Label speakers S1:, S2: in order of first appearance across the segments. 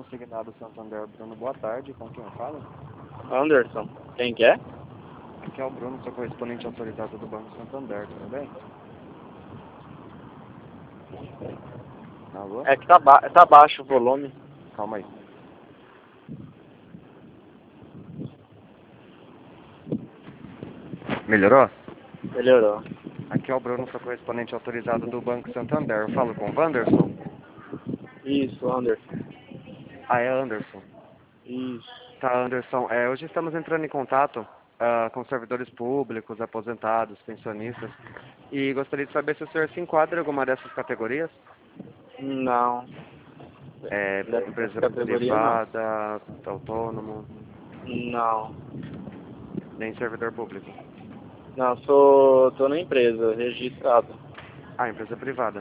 S1: consignado Santander. Bruno, boa tarde. Com quem eu falo?
S2: Anderson, quem que é?
S1: Aqui é o Bruno, sou correspondente autorizado do Banco Santander, tudo bem? Alô?
S2: É que tá baixo o volume.
S1: Calma aí. Melhorou?
S2: Melhorou.
S1: Aqui é o Bruno, sou correspondente autorizado do Banco Santander. Eu falo com o Wanderson?
S2: Isso, Anderson.
S1: Ah, é Anderson.
S2: Isso.
S1: Tá, Anderson. Hoje estamos entrando em contato com servidores públicos, aposentados, pensionistas. E gostaria de saber se o senhor se enquadra em alguma dessas categorias.
S2: Não. Dessa
S1: Empresa
S2: categoria não.
S1: privada, autônomo,
S2: Não.
S1: nem servidor público.
S2: Não, tô na empresa, registrado.
S1: Ah, empresa privada.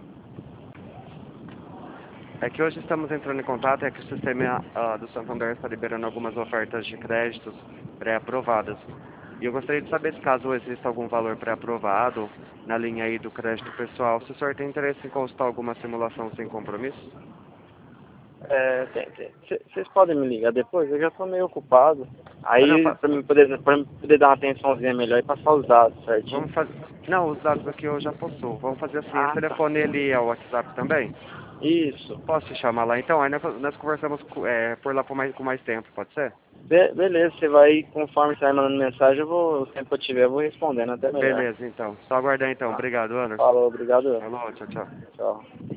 S1: É que hoje estamos entrando em contato, é que o sistema do Santander está liberando algumas ofertas de créditos pré-aprovadas. E eu gostaria de saber se caso exista algum valor pré-aprovado na linha aí do crédito pessoal, se o senhor tem interesse em consultar alguma simulação sem compromisso?
S2: Vocês podem me ligar depois? Eu já tô meio ocupado.
S1: Ah, não,
S2: Aí, pra mim poder dar uma atençãozinha melhor e passar os dados certinho.
S1: vamos fazer... Não, os dados aqui eu já possuo. Vamos fazer assim, esse
S2: Ah, tá.
S1: telefone ele é o WhatsApp também?
S2: Isso.
S1: Posso te chamar lá então? Aí nós conversamos por lá com mais tempo, pode ser?
S2: Beleza, você vai, conforme você vai mandando mensagem, o tempo que eu tiver, eu vou respondendo até melhor.
S1: Beleza, então. Só aguardar então.
S2: Tá.
S1: Obrigado, Anderson.
S2: Falou, obrigado.
S1: Falou, tchau, tchau.
S2: Tchau.